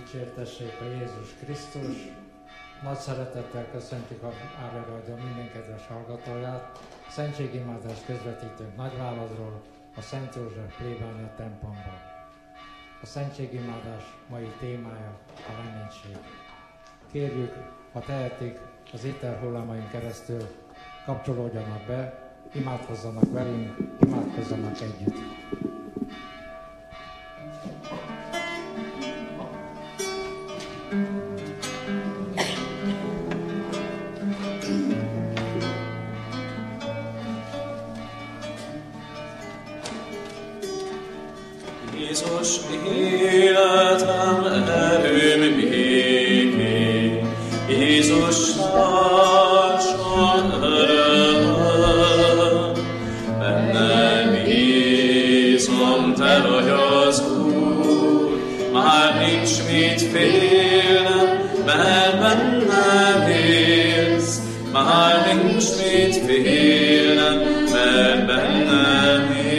Dicsértessék a Jézus Krisztus! Nagy szeretettel köszöntjük a Árva Rádió minden kedves hallgatóját. A szentségimázást közvetítőnk Nagyváradról, a Szent József plébánia templomból. A szentségimádás mai témája a reménység. Kérjük, ha tehetik, az éter hullámain keresztül kapcsolódjanak be, imádkozzanak velünk, imádkozzanak együtt. Jézus életem, erőm béké, Jézus társam öröm, benne bízom, te vagy az Úr, már nincs mit félnem, mert benne élsz, már nincs mit félnem, mert benne élsz.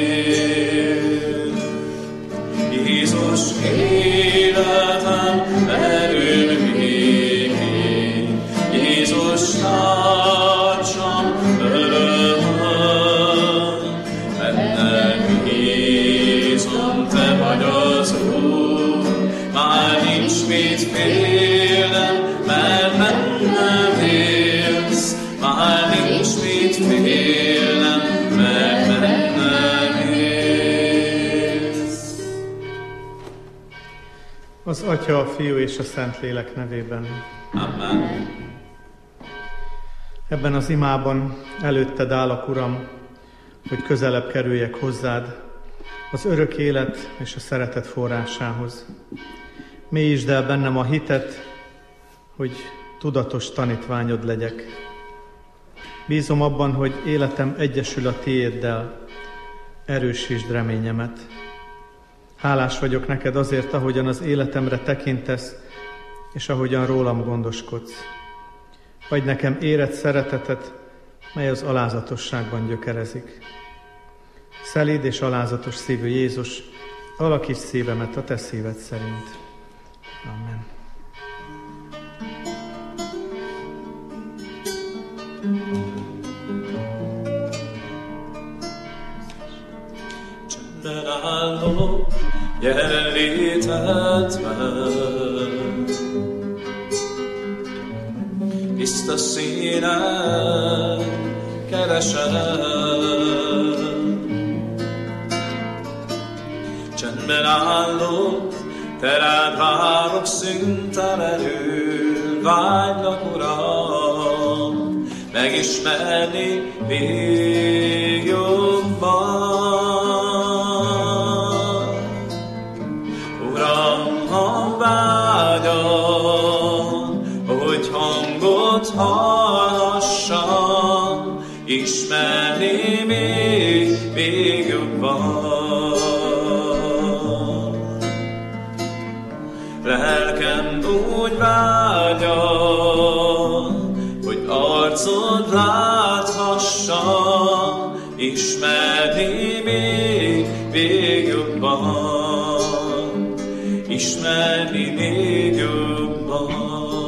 Jézus életem, erőm béké, Jézus társam öröm, benne bízom, te vagy az Úr, már nincs mit félnem, mert bennem élsz, már nincs mit félnem, mert bennem élsz. Az Atya, a Fiú és a Szentlélek nevében. Amen. Ebben az imában előtted állok, Uram, hogy közelebb kerüljek hozzád, az örök élet és a szeretet forrásához. Mélyítsd el bennem a hitet, hogy tudatos tanítványod legyek. Bízom abban, hogy életem egyesül a tiéddel, erősítsd reményemet. Hálás vagyok neked azért, ahogyan az életemre tekintesz, és ahogyan rólam gondoskodsz. Adj nekem érett szeretetet, mely az alázatosságban gyökerezik. Szelíd és alázatos szívű Jézus, alakíts szívemet a te szíved szerint. Amen. Csendben állok jelenlétedben, tiszta színen keresem. Csendben állok, te rád várok szüntelenül, vágylak, Uram, megismerni még jobban. Uram, ha vágyom, hogy hangot hallhassam, ismerni még jobban. Lelkem úgy vágyom, hogy arcod láthassam, ismerni még jobban, ismerni még jobban.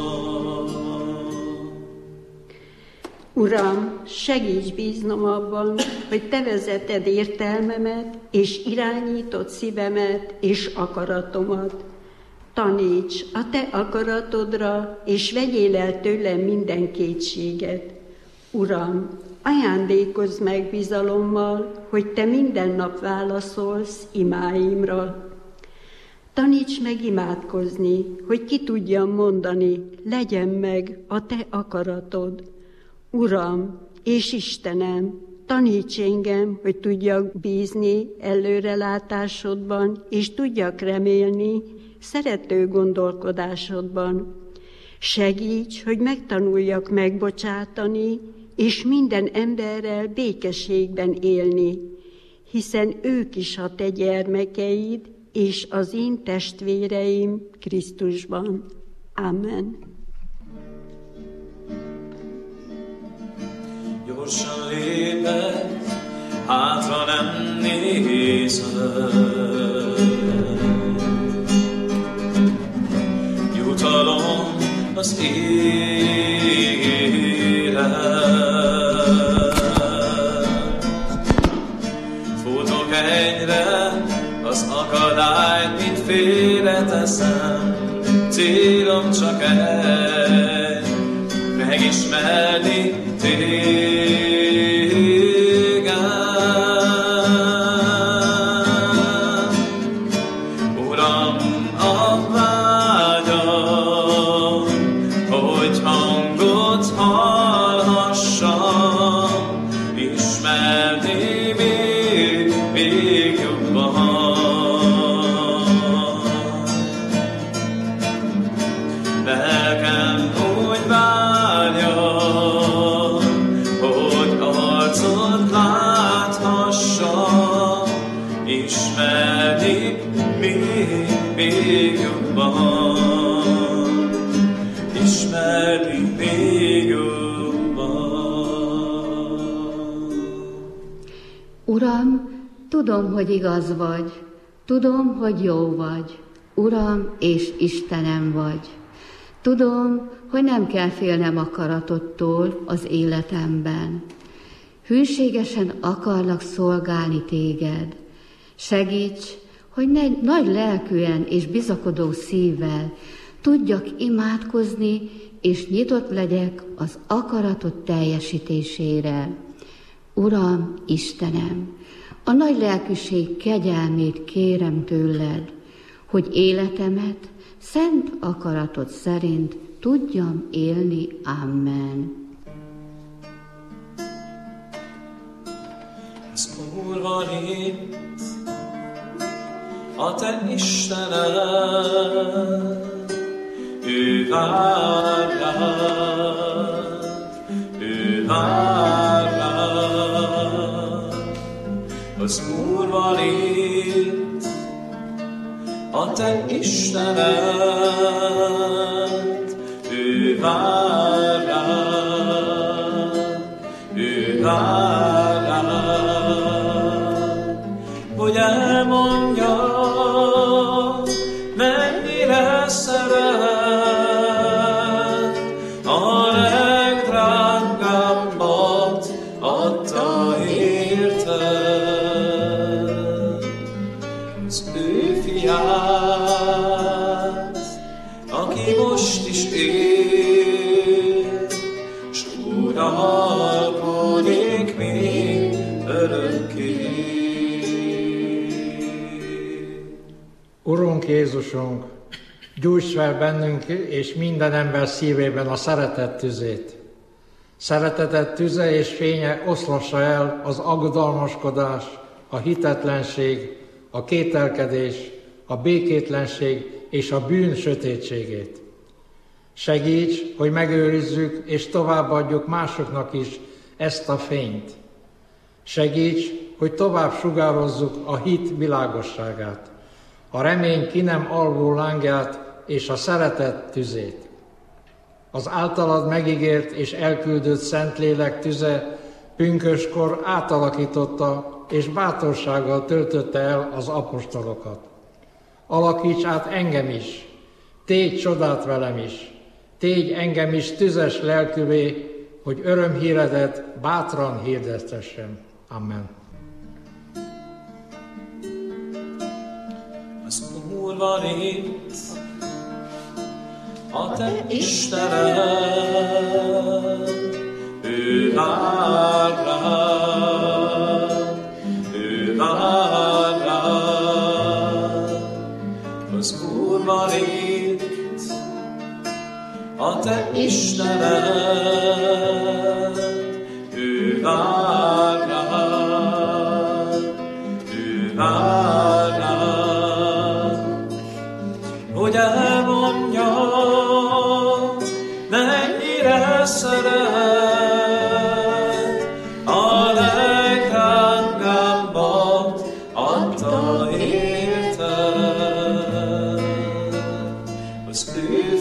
Uram, segíts bíznom abban, hogy te vezeted értelmemet, és irányítod szívemet és akaratomat. Taníts a te akaratodra, és vegyél el tőlem minden kétséget. Uram, ajándékozz meg bizalommal, hogy te minden nap válaszolsz imáimra. Taníts meg imádkozni, hogy ki tudjam mondani, legyen meg a te akaratod. Uram és Istenem, taníts engem, hogy tudjak bízni előrelátásodban, és tudjak remélni szerető gondolkodásodban. Segíts, hogy megtanuljak megbocsátani, és minden emberrel békességben élni, hiszen ők is a te gyermekeid, és az én testvéreim Krisztusban. Amen. Gyorsan lépek, hátra nem nézek, az élet. Futok egyre, az akadályt mind félreteszem, célom csak egy, megismerni téged. Uram, a vágyam, hogy hangot hallhassam, ismerni még jobban. Lelkem úgy várja, hogy arcod láthassam, ismerni még jobban, ismerni még jobban. Uram, tudom, hogy igaz vagy, tudom, hogy jó vagy, Uram és Istenem vagy. Tudom, hogy nem kell félnem akaratodtól az életemben. Hűségesen akarlak szolgálni téged. Segíts, hogy nagy lelkűen és bizakodó szívvel tudjak imádkozni, és nyitott legyek az akaratod teljesítésére. Uram, Istenem, a nagy lelkűség kegyelmét kérem tőled, hogy életemet szent akaratod szerint tudjam élni. Amen. Az Úr van itt, a te Istened, ő vár rád, ő vár rád. Az Úr van itt, a te Istened, ő vár rád, ő vár rád, hogy elmondja, mennyire szeret, a legdrágábbat adta érted. Az ő fiát, aki most is él, s uralkodik még örökké. Urunk Jézusunk, gyújts fel bennünk és minden ember szívében a szeretet tüzét. Szereteted tüze és fénye oszlassa el az aggodalmaskodás, a hitetlenség, a kételkedés, a békétlenség és a bűn sötétségét. Segíts, hogy megőrizzük és továbbadjuk másoknak is ezt a fényt. Segíts, hogy tovább sugározzuk a hit világosságát, a remény ki nem alvó lángját és a szeretet tüzét. Az általad megígért és elküldött Szentlélek tüze pünköskor átalakította és bátorsággal töltötte el az apostolokat. Alakíts át engem is, tégy csodát velem is, tégy engem is tüzes lelkűvé, hogy örömhíredet bátran hirdettessem. Amen. Az Úr van itt, a te Istened, ő vár rád, ő vár rád. Az Úr van itt, a te Istened, ő vár rád, ő vár rád, hogy elmondja, mennyire szeret, a legdrágábbat adta érted. Az ő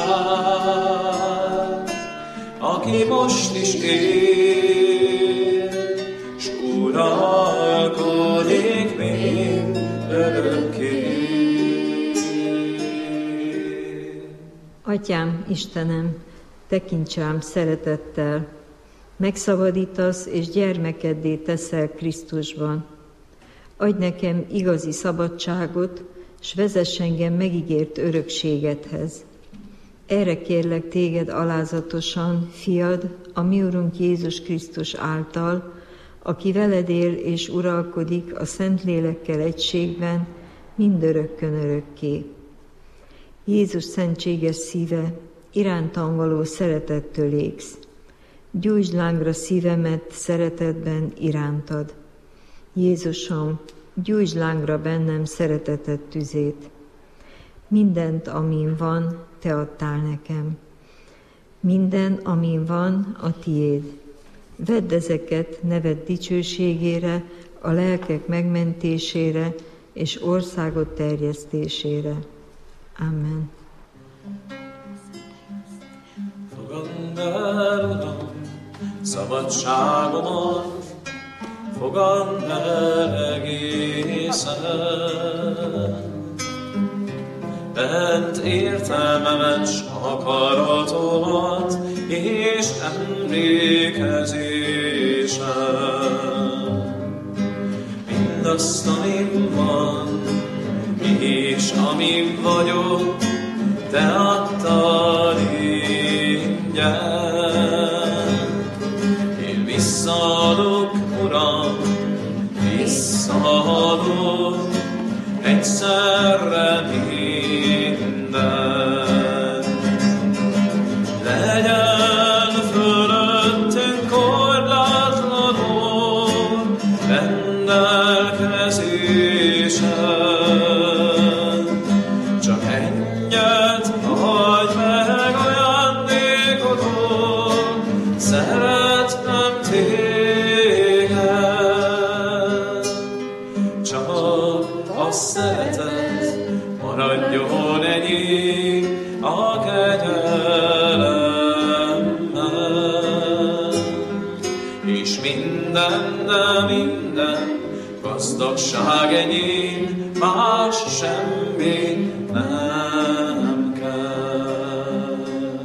fiát, aki most is él, s uralkodik még örökké. Atyám, Istenem, tekints rám szeretettel, megszabadítasz és gyermekeddé teszel Krisztusban. Adj nekem igazi szabadságot, s vezess engem megígért örökségedhez. Erre kérlek téged alázatosan, fiad, a mi Urunk Jézus Krisztus által, aki veled él és uralkodik a Szentlélekkel egységben, mindörökkön örökké. Jézus szentséges szíve, irántam való szeretettől égsz. Gyújtsd lángra szívemet szeretetben irántad. Jézusom, gyújtsd lángra bennem szereteted tüzét. Mindent, amin van, te adtál nekem. Minden, amin van, a tiéd. Vedd ezeket neved dicsőségére, a lelkek megmentésére és országot terjesztésére. Amen. Fogadd el, Uram, szabadságomat, fogadd el egészen. Bent értelmemet, s akaratomat, és emlékezésem. Mindazt, amin van, és amin vagyok, te adtad ingyen. Én visszaadok, Uram, visszaadok, egyszerre minden. Legyen fölöttünk korlátlanul rendelkezésen. Csak ennyit adj meg ajándékodon, szeretnem téged. Csak a szeretet maradjon enyém a kegyelemmel, és minden, de minden gazdagság enyém, más semmi nem kell.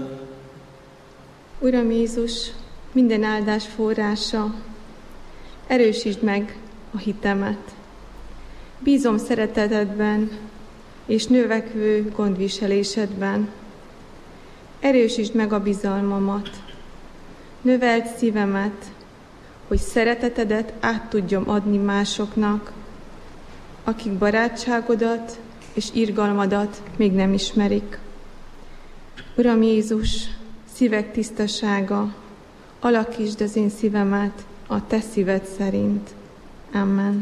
Uram Jézus, minden áldás forrása, erősítsd meg a hitemet. Bízom szeretetedben és növekvő gondviselésedben. Erősítsd meg a bizalmamat. Növeld szívemet, hogy szeretetedet át tudjam adni másoknak, akik barátságodat és irgalmadat még nem ismerik. Uram Jézus, szívek tisztasága, alakítsd az én szívemet a te szíved szerint. Amen.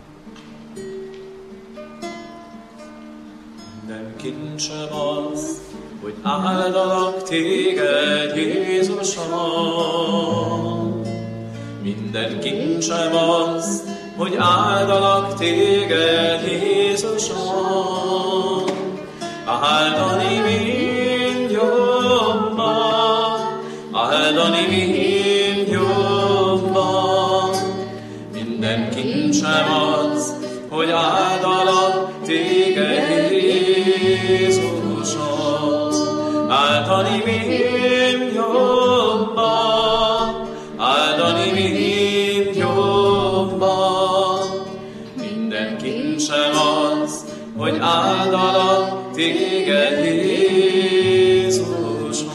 Minden kincsem az, hogy áldalak téged, Jézusom. Minden kincsem az, hogy áldalak téged, Jézusom. Áldani mind jobban, áldani mind jobban. Minden kincsem az, hogy áldalak téged, Jézusom. Áldani mind jobban, áldani mind jobban. Minden kincsem az, hogy áldalak téged, Jézusom.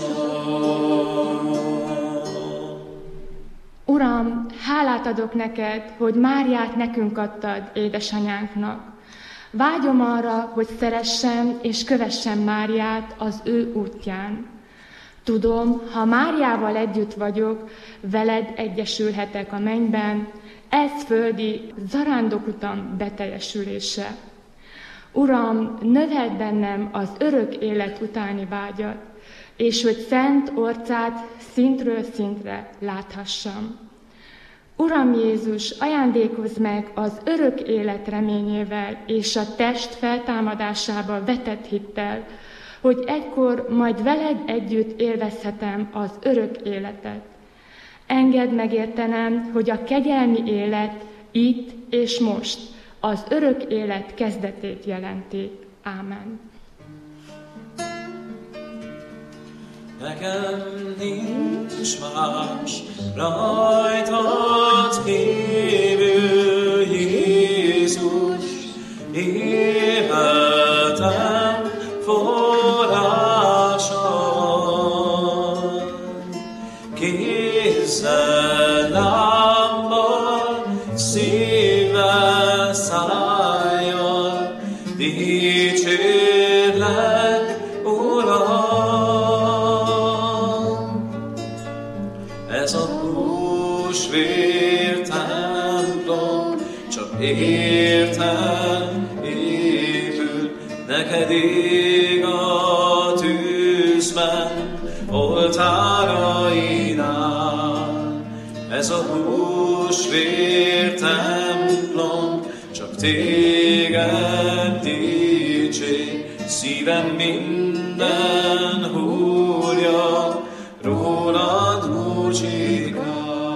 Uram, hálát adok neked, hogy Máriát nekünk adtad édesanyánknak. Vágyom arra, hogy szeressem és kövessem Máriát az ő útján. Tudom, ha Máriával együtt vagyok, veled egyesülhetek a mennyben, ez földi zarándokutam beteljesülése. Uram, növeld bennem az örök élet utáni vágyat, és hogy szent orcát szintről szintre láthassam. Uram Jézus, ajándékozz meg az örök élet reményével és a test feltámadásába vetett hittel, hogy egykor majd veled együtt élvezhetem az örök életet. Engedd megértenem, hogy a kegyelmi élet itt és most az örök élet kezdetét jelenti. Ámen. Nekem nincs más rajtad kívül, Jézus, életem forrása. Kézzel, lábbal, szívvel, szájjal dicsérlek, Uram. Ez a húsvér templom csak értem épül, neked ég a tűzben oltárainál. Ez a húsvér templom csak téged dicsér, szívem minden húrja rólad búcsikál.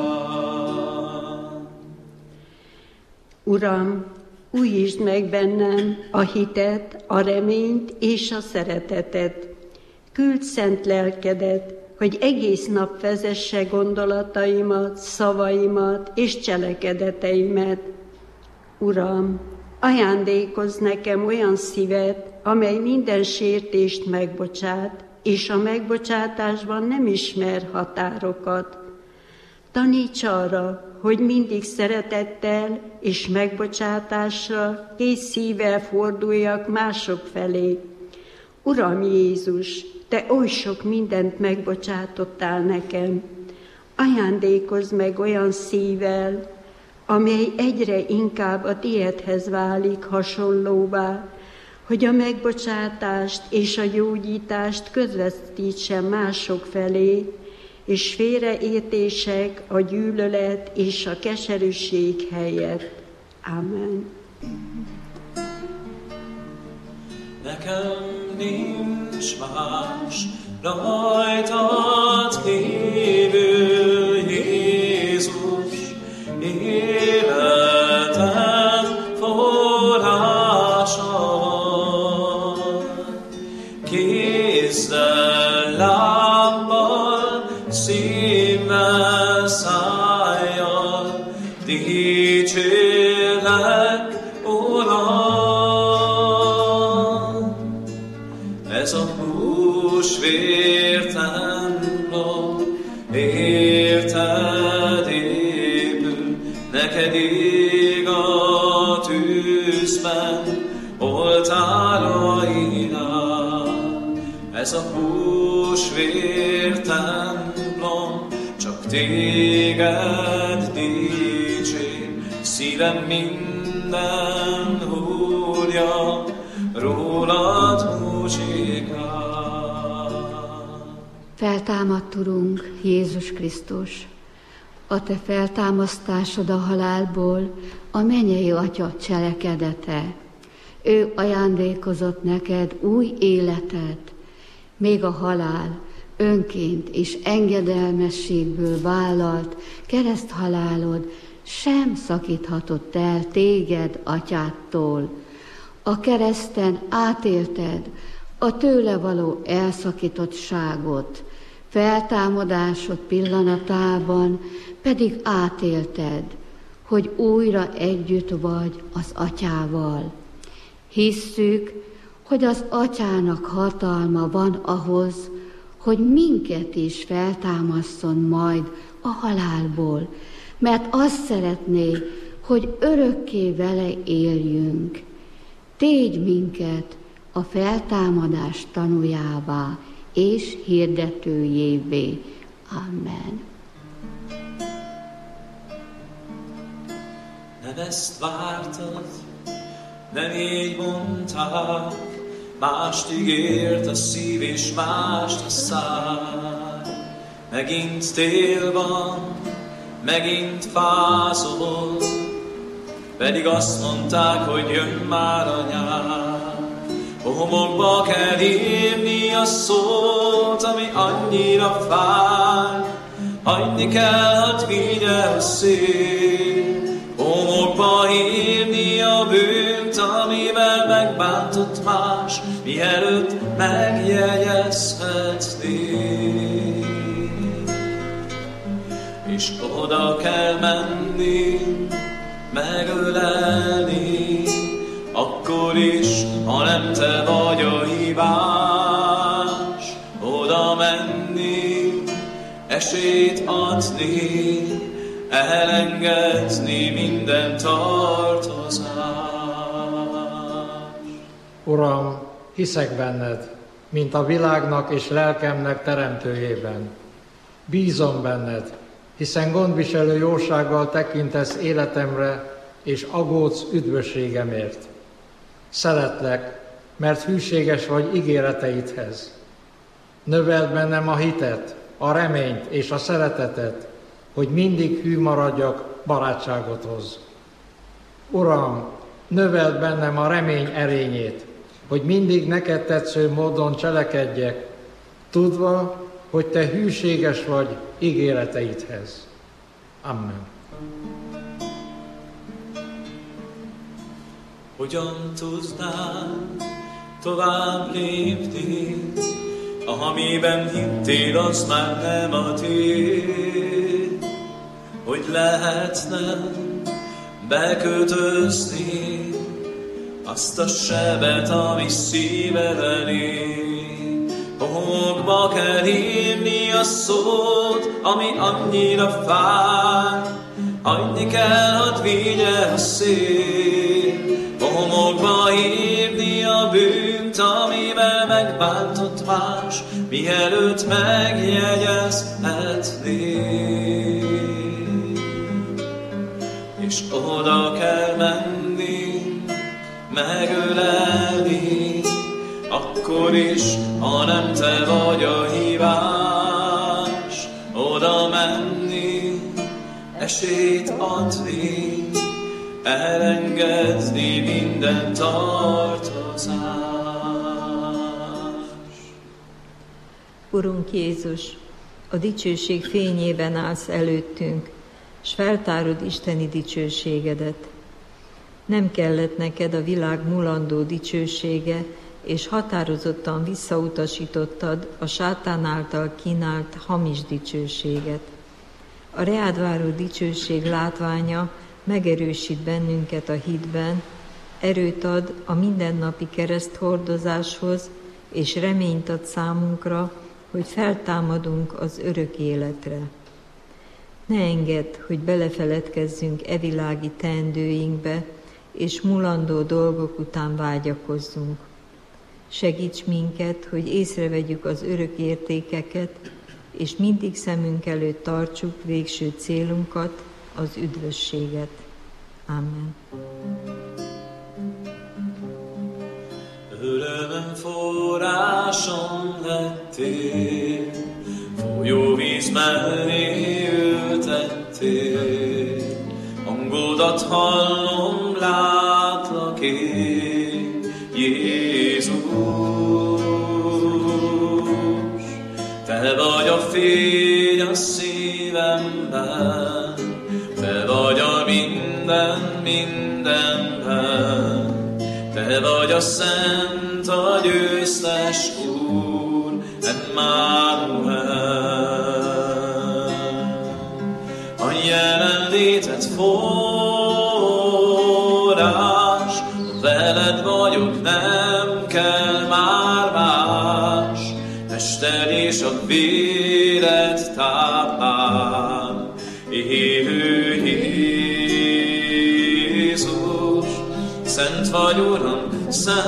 Uram, újítsd meg bennem a hitet, a reményt és a szeretetet. Küld szent lelkedet, hogy egész nap vezesse gondolataimat, szavaimat és cselekedeteimet. Uram, ajándékozz nekem olyan szívet, amely minden sértést megbocsát, és a megbocsátásban nem ismer határokat. Taníts arra, hogy mindig szeretettel és megbocsátásra, kész szívvel forduljak mások felé. Uram Jézus, Te oly sok mindent megbocsátottál nekem. Ajándékozz meg olyan szívvel, amely egyre inkább a tiédhez válik hasonlóvá, hogy a megbocsátást és a gyógyítást közvetítsem mások felé, és félreértések, a gyűlölet és a keserűség helyett. Amen. Nekem nincs más rajtad kívül, Jézus, életem forrása. Kézzel, lábbal, szívvel, szájjal dicsérlek, Uram. Ez a húsvér templom érted épül, neked ég a tűzben oltárainál. Ez a húsvér templom csak téged dicsér, szívem minden húrja rólad búcsikál. Feltámadt Urunk, Jézus Krisztus, a Te feltámasztásod a halálból a mennyei Atya cselekedete. Ő ajándékozott neked új életet, még a halál önként és engedelmességből vállalt kereszthalálod sem szakíthatott el téged Atyádtól. A kereszten átélted a tőle való elszakítottságot, feltámadásod pillanatában pedig átélted, hogy újra együtt vagy az Atyával. Hisszük, hogy az Atyának hatalma van ahhoz, hogy minket is feltámasszon majd a halálból, mert azt szeretné, hogy örökké vele éljünk. Tégy minket a feltámadás tanuljává és hirdetőjévé. Amen. Nem ezt vártad, nem így mondták, mást ígért a szív és mást a száj. Megint tél van, megint fázol, pedig azt mondták, hogy jön már a nyár. Homokba kell írni a szót, ami annyira fáj, hagyni kell, hogy vigye a szél. Homokba írni a bűnt, amivel megbántott más, mielőtt megjegyezhetnél. és oda kell menni, megölelni, akkor is, ha nem te vagy a hibás, oda menni, esélyt adni, elengedni minden tartozást. Uram, hiszek benned, mint a világnak és lelkemnek teremtőjében. Bízom benned, hiszen gondviselő jósággal tekintesz életemre, és aggódsz üdvösségemért. Szeretlek, mert hűséges vagy ígéreteidhez. Növeld bennem a hitet, a reményt és a szeretetet, hogy mindig hű maradjak barátságodhoz. Uram, növeld bennem a remény erényét, hogy mindig neked tetsző módon cselekedjek, tudva, hogy te hűséges vagy ígéreteidhez. Amen. Hogyan tudnál tovább lépni, amiben hittél, az már nem a tiéd? Hogy lehetne bekötözni azt a sebet, ami szíved elé? Homokba kell hívni a szót, ami annyira fáj, hagyni kell, hadd vigye a szél. Homokba hívni a bűnt, amiben megbántott más, mielőtt megjegyezhetné. És oda kell menni, megölelni, akkor is, ha nem te vagy a hibás, oda menni, esélyt adni, elengedni minden tartozás. Urunk Jézus, a dicsőség fényében állsz előttünk, s feltárod isteni dicsőségedet. Nem kellett neked a világ mulandó dicsősége, és határozottan visszautasítottad a sátán által kínált hamis dicsőséget. A reád váró dicsőség látványa megerősít bennünket a hitben, erőt ad a mindennapi kereszthordozáshoz, és reményt ad számunkra, hogy feltámadunk az örök életre. Ne engedd, hogy belefeledkezzünk evilági teendőinkbe, és mulandó dolgok után vágyakozzunk. Segíts minket, hogy észrevegyük az örök értékeket, és mindig szemünk előtt tartsuk végső célunkat, az üdvösséget. Amen. Örömöm forrásom lettél, folyó víz mellé ültettél, hangodat hallom, látlak én, Jézus. Te vagy a fény a szívemben, te vagy a mindenben, te vagy a szent, a győztes Úr, Emmanuel. A jelenléted forrás, veled vagyok, nem kell már más, tested és a véred táplál, élő Jézus. Szent vagy, Uram,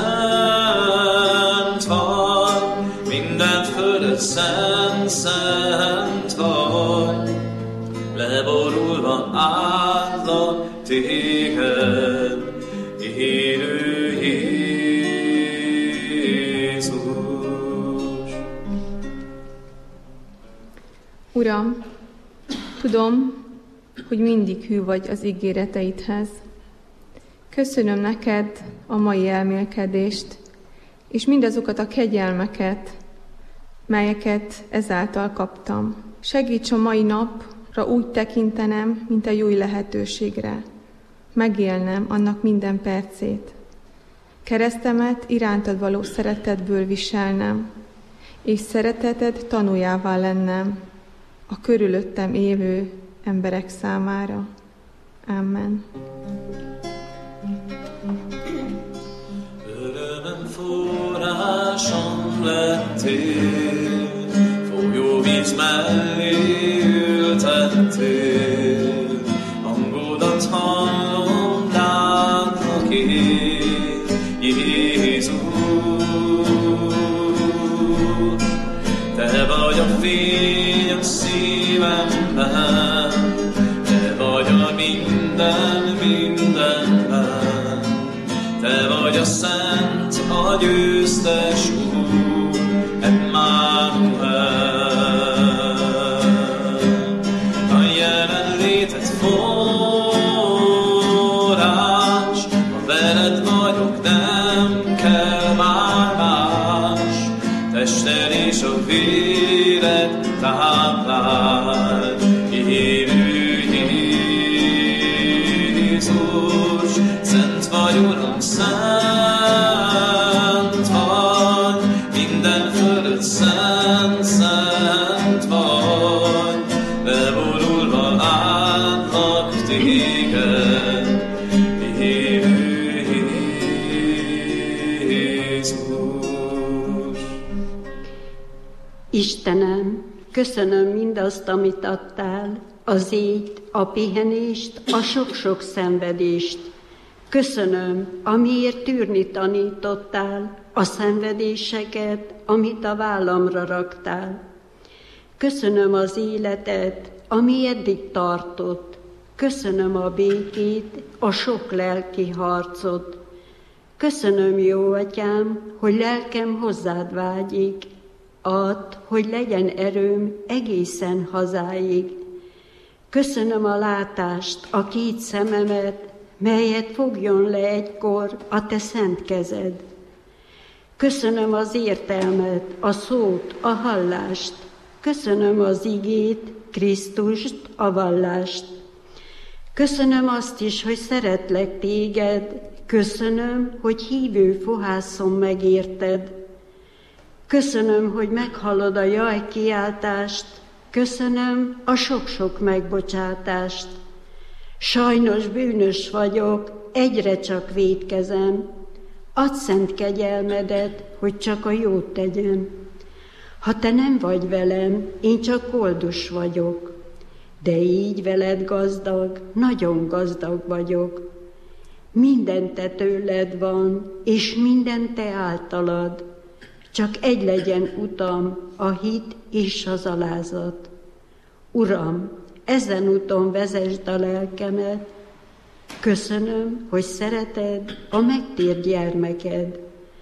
szent vagy, minden fölött szent, szent vagy, leborulva átlak téged, élő Jézus. Uram, tudom, hogy mindig hű vagy az ígéreteidhez. Köszönöm neked a mai elmélkedést, és mindazokat a kegyelmeket, melyeket ezáltal kaptam. Segíts a mai napra úgy tekintenem, mint egy új lehetőségre. Megélnem annak minden percét. Keresztemet irántad való szeretetből viselnem, és szereteted tanuljává lennem a körülöttem élő emberek számára. Amen. Örömöm forrásom lettél, folyó víz mellé ültettél, hangodat hallom, látlak én, Jézus. Te vagy a fény a szívemben, te vagy a mindenben, te vagy a szent, a győztes Úr, Emmanuel. A jelenléted forrás, ha veled vagyok, nem kell már más, tested és a véred táplál, élő Jézus. Szent vagy, Uram, szent vagy, minden fölött szent, szent vagy, beborulva átlak téged, élő Jézus. Istenem, köszönöm mindazt, amit adtál, az ét, a pihenést, a sok-sok szenvedést. Köszönöm, amiért tűrni tanítottál, a szenvedéseket, amit a vállamra raktál. Köszönöm az életet, ami eddig tartott. Köszönöm a békét, a sok lelki harcot. Köszönöm, jó Atyám, hogy lelkem hozzád vágyik. Add, hogy legyen erőm egészen hazáig. Köszönöm a látást, a két szememet, melyet fogjon le egykor a te szent kezed. Köszönöm az értelmet, a szót, a hallást. Köszönöm az igét, Krisztust, a vallást. Köszönöm azt is, hogy szeretlek téged. Köszönöm, hogy hívő fohászom megérted. Köszönöm, hogy meghallod a jaj kiáltást. Köszönöm a sok-sok megbocsátást. Sajnos bűnös vagyok, egyre csak vétkezem. Add szent kegyelmedet, hogy csak a jót tegyem. Ha te nem vagy velem, én csak koldus vagyok. De így veled gazdag, nagyon gazdag vagyok. Minden te tőled van, és minden te általad. Csak egy legyen utam, a hit és az alázat. Uram, ezen úton vezesd a lelkemet. Köszönöm, hogy szereted a megtért gyermeked.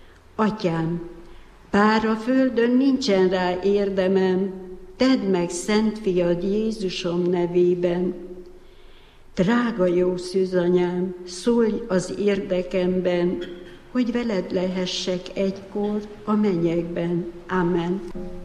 Atyám, bár a földön nincsen rá érdemem, tedd meg szent fiad Jézusom nevében. Drága jó szűzanyám, szólj az érdekemben, hogy veled lehessek egykor a mennyekben. Amen.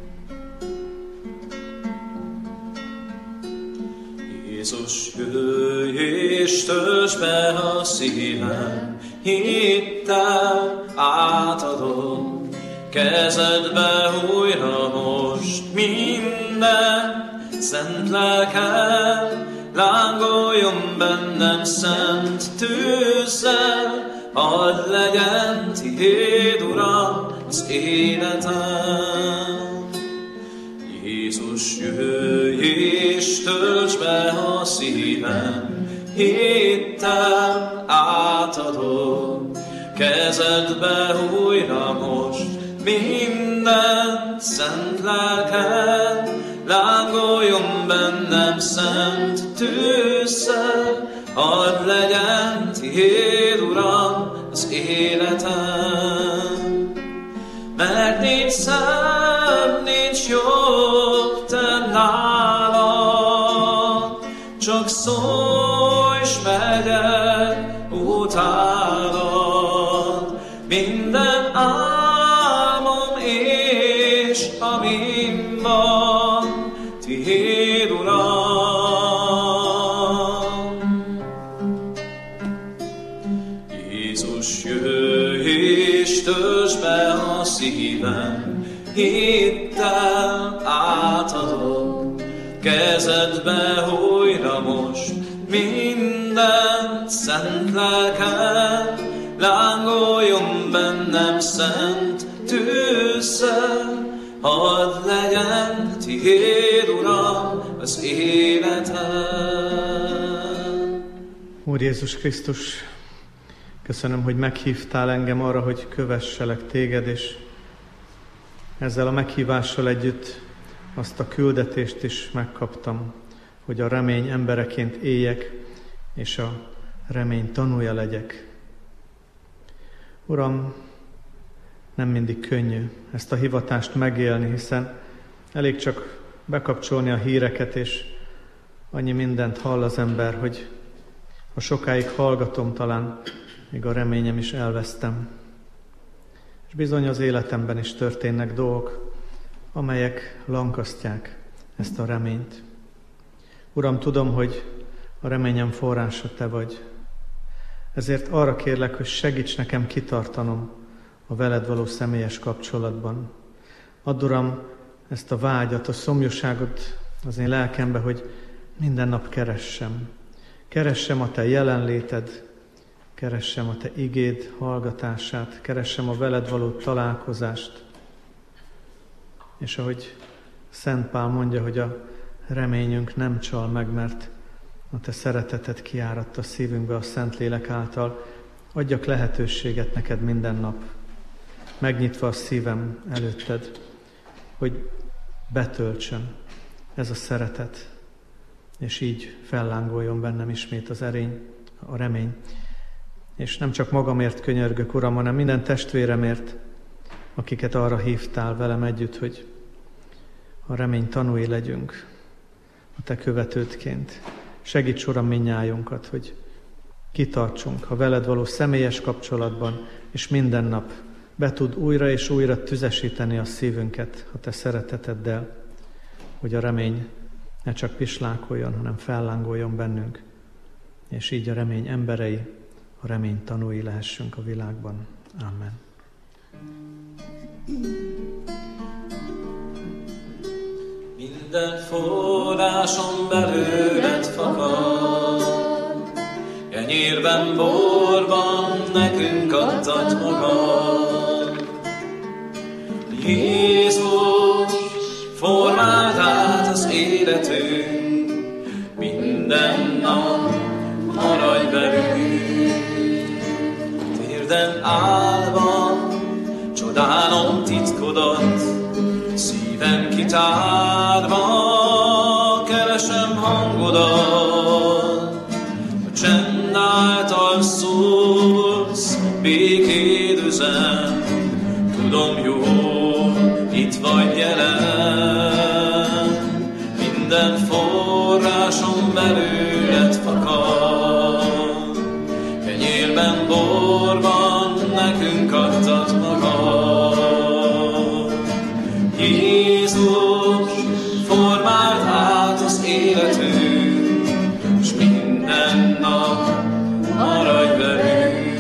Jézus, jöjj és töltsd be a szívem, hittel átadom, kezedbe újra most minden szent lelkem, lángoljon bennem szent tűzzel, hadd legyen tiéd, Uram, az életem. Jézus, jöjj és töltsd be a szívem, hittel átadom, kezedbe újra most minden szent lelkem, lángoljon bennem szent tűzzel, hadd legyen tiéd, Uram, az életem. Mert nincs szebb, nincs jobb te nálad, csak szólj, s megyek utánad. Minden álmom és amin van, tiéd, Uram. Jézus, jöjj és töltsd be a szívem, hittel átadom, kezedbe újra most mindent, szent lelked, lángoljon bennem szent tűzszer, hadd legyen tiéd, Uram, az életem. Úr Jézus Krisztus, köszönöm, hogy meghívtál engem arra, hogy kövesselek téged, és ezzel a meghívással együtt azt a küldetést is megkaptam, hogy a remény embereként éljek, és a remény tanúja legyek. Uram, nem mindig könnyű ezt a hivatást megélni, hiszen elég csak bekapcsolni a híreket, és annyi mindent hall az ember, hogy ha sokáig hallgatom, talán még a reményem is elvesztem. És bizony az életemben is történnek dolgok, amelyek lankasztják ezt a reményt. Uram, tudom, hogy a reményem forrása Te vagy. Ezért arra kérlek, hogy segíts nekem kitartanom a veled való személyes kapcsolatban. Add, Uram, ezt a vágyat, a szomjúságot az én lelkembe, hogy minden nap keressem. Keressem a Te jelenléted, keressem a Te igéd hallgatását, keressem a veled való találkozást. És ahogy Szent Pál mondja, hogy a reményünk nem csal meg, mert a Te szereteted kiáradt a szívünkbe a Szentlélek által, adjak lehetőséget neked minden nap, megnyitva a szívem előtted, hogy betöltsön ez a szeretet, és így fellángoljon bennem ismét az a remény. És nem csak magamért könyörgök, Uram, hanem minden testvéremért, akiket arra hívtál velem együtt, hogy a remény tanúi legyünk a Te követődként. Segíts, Uram, mindnyájunkat, hogy kitartsunk a veled való személyes kapcsolatban, és minden nap be tud újra és újra tüzesíteni a szívünket a Te szereteteddel, hogy a remény ne csak pislákoljon, hanem fellángoljon bennünk, és így a remény emberei, a remény tanúi lehessünk a világban. Amen. Minden forrásom belőled fakad, kenyérben, borban nekünk adtad magad. Jézus, formáld át az életünk, minden nap maradj velünk. Térden állva csodálom titkodat, szívem kitárva keresem hangodat. A csend által szólsz, békéd üzen, tudom jó, itt vagy jelen. Minden forrásom belőled fakad, kenyérben, borban nekünk adtad magad. Jézus, formáld át az életünk, s minden nap maradj velünk.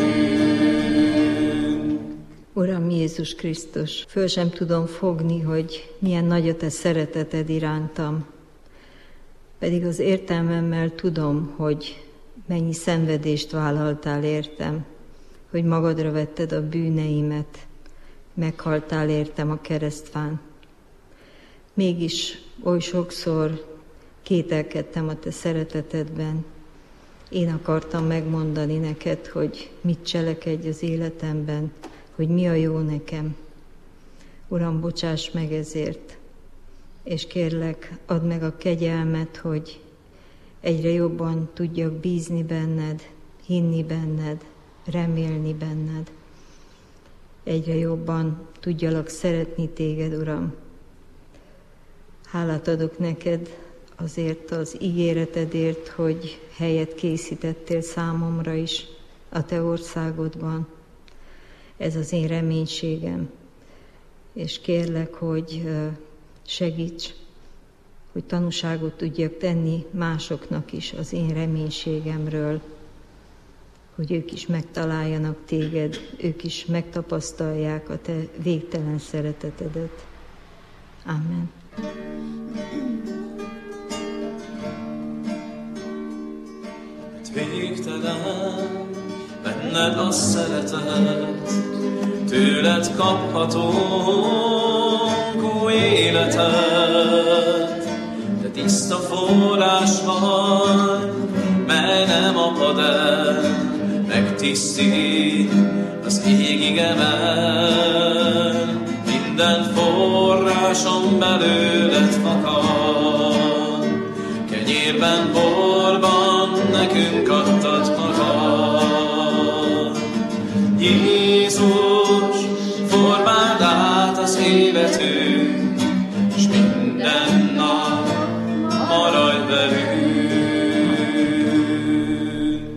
Uram Jézus Krisztus, föl sem tudom fogni, hogy milyen nagy a Te szereteted irántam. Pedig az értelmemmel tudom, hogy mennyi szenvedést vállaltál értem, hogy magadra vetted a bűneimet, meghaltál értem a keresztfán. Mégis oly sokszor kételkedtem a Te szeretetedben. Én akartam megmondani neked, hogy mit cselekedj az életemben, hogy mi a jó nekem. Uram, bocsáss meg ezért, és kérlek, add meg a kegyelmet, hogy egyre jobban tudjak bízni benned, hinni benned, remélni benned. Egyre jobban tudjalak szeretni téged, Uram. Hálát adok neked azért az ígéretedért, hogy helyet készítettél számomra is a Te országodban. Ez az én reménységem. És kérlek, hogy segíts, hogy tanúságot tudjak tenni másoknak is az én reménységemről, hogy ők is megtaláljanak téged, ők is megtapasztalják a Te végtelen szeretetedet. Amen. végtelen, benned a szeretet, tőled kaphatunk új életet. Te tiszta forrás vagy, mely nem apad el, megtisztít az égig emel. Minden forráson belőled fakad, kenyérben, borban nekünk adtad magad. Jézus, formáld át az életünk, s minden nap maradj velünk.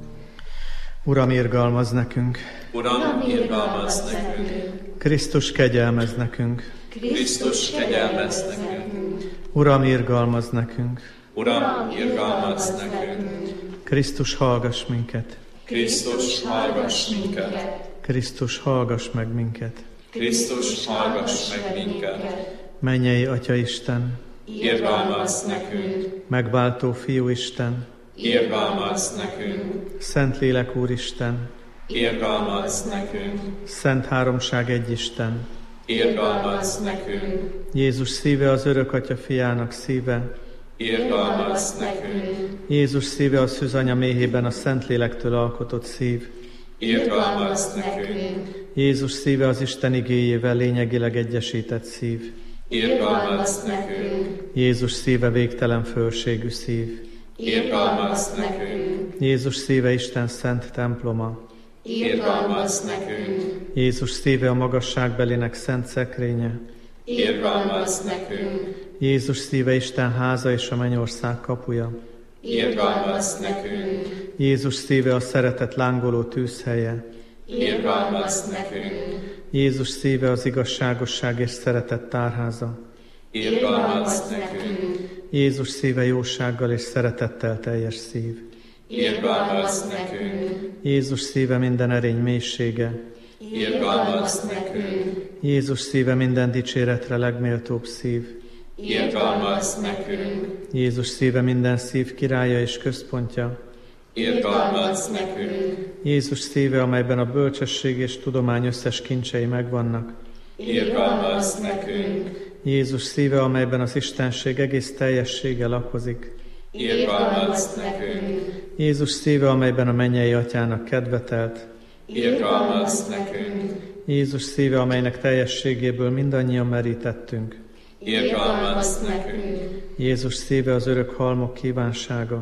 Uram, irgalmazz nekünk! Uram, irgalmazz nekünk! Krisztus, kegyelmezz nekünk! Krisztus, kegyelmezz nekünk! Uram, irgalmazz nekünk! Uram, irgalmazz nekünk! Krisztus, hallgass minket! Krisztus, hallgass minket! Krisztus, hallgass meg minket! Krisztus, hallgass meg minket! Mennyei Atya Isten! Irgalmazz nekünk! Megváltó Fiú Isten! Irgalmazz nekünk! Szentlélek Úristen! Irgalmazz nekünk! Szent Háromság egy Isten! Irgalmazz nekünk! Jézus szíve az örök Atya Fiának szíve! Irgalmazz nekünk! Jézus szíve a szűzanya méhében a Szentlélektől alkotott szív! Irgalmazz nekünk! Jézus szíve az Isten igéjével lényegileg egyesített szív! Irgalmazz nekünk! Jézus szíve végtelen fölségű szív! Irgalmazz nekünk! Jézus szíve Isten szent temploma! Irgalmazz nekünk! Jézus szíve a magasságbelének szent szekrénye! Irgalmazz nekünk! Jézus szíve Isten háza és a mennyország kapuja! Irgalmazz nekünk! Jézus szíve a szeretet lángoló tűzhelye! Irgalmazz nekünk! Jézus szíve az igazságosság és szeretet tárháza! Irgalmazz nekünk! Jézus szíve jósággal és szeretettel teljes szív! Irgalmazz nekünk! Jézus szíve minden erény mélysége! Irgalmazz nekünk! Jézus szíve minden dicséretre legméltóbb szív! Irgalmazz nekünk! Jézus szíve minden szív királya és központja! Irgalmazz nekünk! Jézus szíve, amelyben a bölcsesség és tudomány összes kincsei megvannak! Irgalmazz nekünk! Jézus szíve, amelyben az Istenség egész teljessége lakozik! Irgalmazz nekünk! Jézus szíve, amelyben a mennyei Atyának kedve telt! Irgalmazz nekünk! Jézus szíve, amelynek teljességéből mindannyian merítettünk! Irgalmazz nekünk! Jézus szíve az örök halmok kívánsága!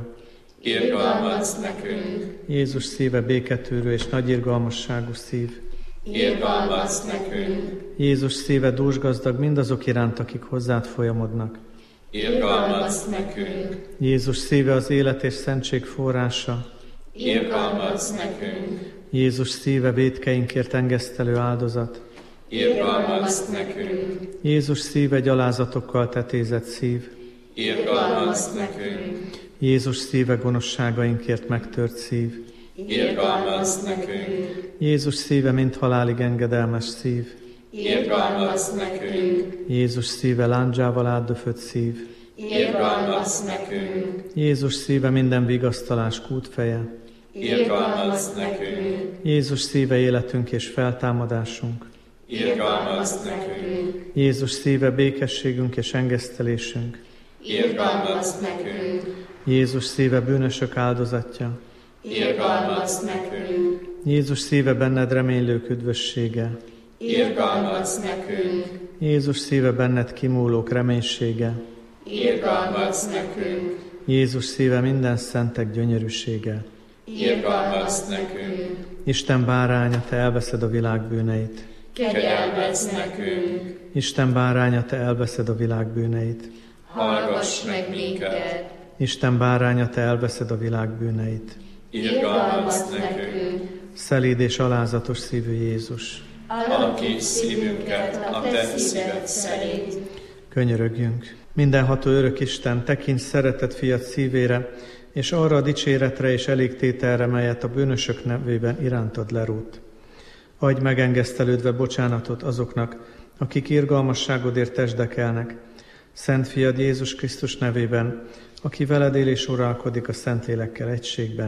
Irgalmazz nekünk! Jézus szíve béketűrő és nagy irgalmasságú szív! Irgalmazz nekünk! Jézus szíve dúsgazdag mindazok iránt, akik hozzád folyamodnak! Irgalmazz nekünk! Jézus szíve az élet és szentség forrása! Irgalmazz nekünk! Jézus szíve vétkeinkért engesztelő áldozat! Irgalmazz nekünk! Jézus szíve gyalázatokkal tetézett szív! Irgalmazz nekünk! Jézus szíve gonoszságainkért megtört szív! Irgalmazz nekünk! Jézus szíve mind halálig engedelmes szív! Irgalmazz nekünk! Jézus szíve lándzsával átdöfött szív! Irgalmazz nekünk! Jézus szíve minden vigasztalás kútfeje! Irgalmazz nekünk! Jézus szíve életünk és feltámadásunk! Irgalmazz nekünk! Jézus szíve békességünk és engesztelésünk! Irgalmazz nekünk! Jézus szíve bűnösök áldozatja! Irgalmazz nekünk! Jézus szíve benned reménylők üdvössége! Irgalmazz nekünk! Jézus szíve benned kimúlók reménysége! Irgalmazz nekünk! Jézus szíve minden szentek gyönyörűsége! Irgalmazz nekünk! Isten báránya, te elveszed a világ bűneit! Kegyelmezz nekünk! Isten báránya, te elveszed a világ bűneit! Hallgass meg minket! Isten báránya, te elveszed a világ bűneit! Irgalmazz nekünk! Szelíd és alázatos szívű Jézus! Alakíts szívünket a te szíved szerint! Könyörögjünk! Mindenható örök Isten, tekints szeretett fiad szívére, és arra a dicséretre és elégtételre, melyet a bűnösök nevében irántad lerút. Adj megengesztelődve bocsánatot azoknak, akik irgalmasságodért testdekelnek, Szent fiad Jézus Krisztus nevében, aki veled él és uralkodik a Szentlélekkel egységben,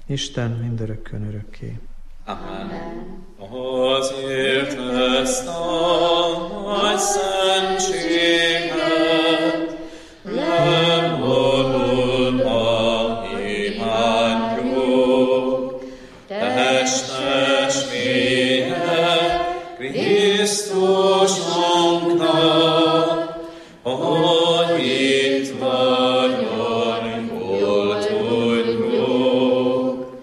Isten mindörökkön örökké. Amen. Azért ezt a nagy szentséget lemonulva imádjuk, testvérek Krisztusunknak, hogy itt vagyon jól tudjuk.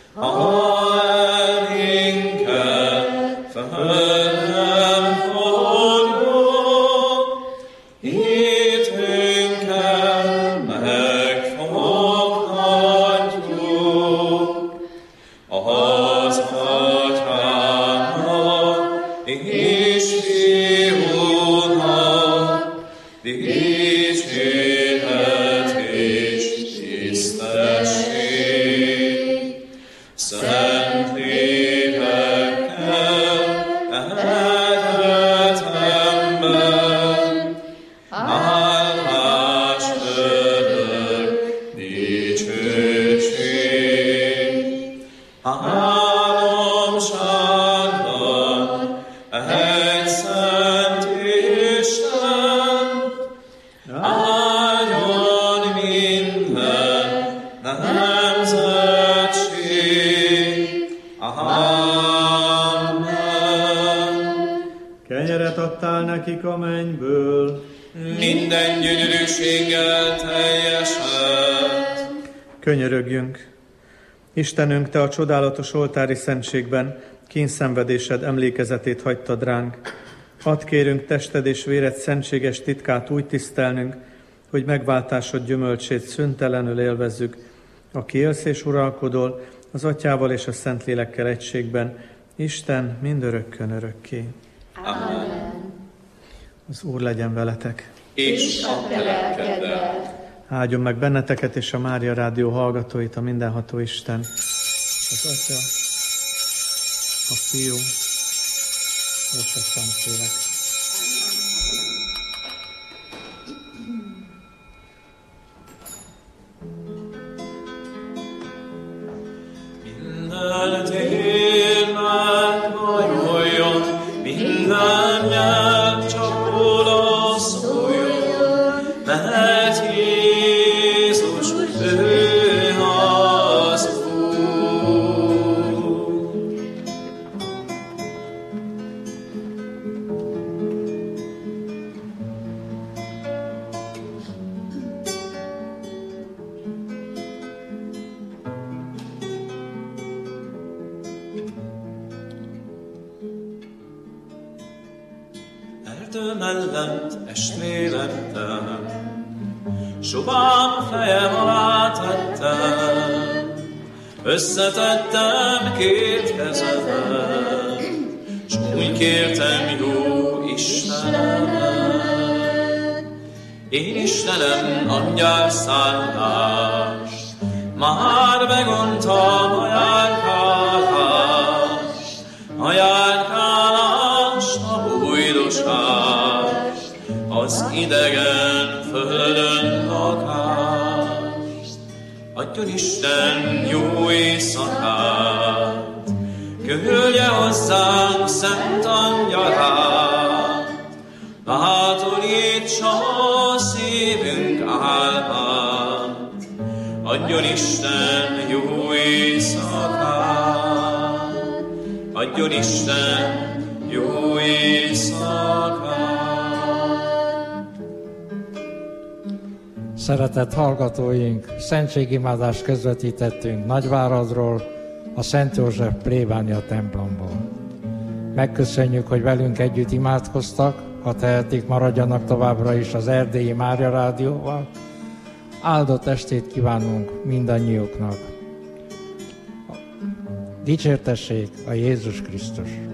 Kenyeret adtál nekik a mennyből, minden gyönyörűséggel teljeset. Könyörögjünk! Istenünk, Te a csodálatos oltári szentségben kényszenvedésed emlékezetét hagytad ránk. Add kérünk tested és véred szentséges titkát úgy tisztelnünk, hogy megváltásod gyümölcsét szüntelenül élvezzük, aki élsz és uralkodol az Atyával és a Szentlélekkel egységben, Isten mindörökkön örökké. Amen. Az Úr legyen veletek. És a te lelkeddel. Áldjon meg benneteket és a Mária Rádió hallgatóit a mindenható Isten, az Atya, a Fiú és a Szentlélek. Minden tér meghajoljon, minden nyelv csak róla szóljon, mert Jézus, ő az Úr. Erdő mellett estlélettem, sobám fejem alá tettem, összetettem két kezemet, s úgy kértem jó Istenemet. Én Istenem, adjál szállást, már meguntam a járkálást, a bújdosást, az idegen földön lakást. Adjon Isten jó éjszakát, küldje hozzánk szent angyalát, bátorítsa a szívünk álmát. Adjon Isten jó éjszakát, adjon Isten jó éjszakát. Szeretett hallgatóink, szentségimádást közvetítettünk Nagyváradról, a Szent József plébánia templomból. Megköszönjük, hogy velünk együtt imádkoztak, ha tehetik, maradjanak továbbra is az Erdélyi Mária Rádióval. Áldott estét kívánunk mindannyiuknak. Dicsértessék a Jézus Krisztus!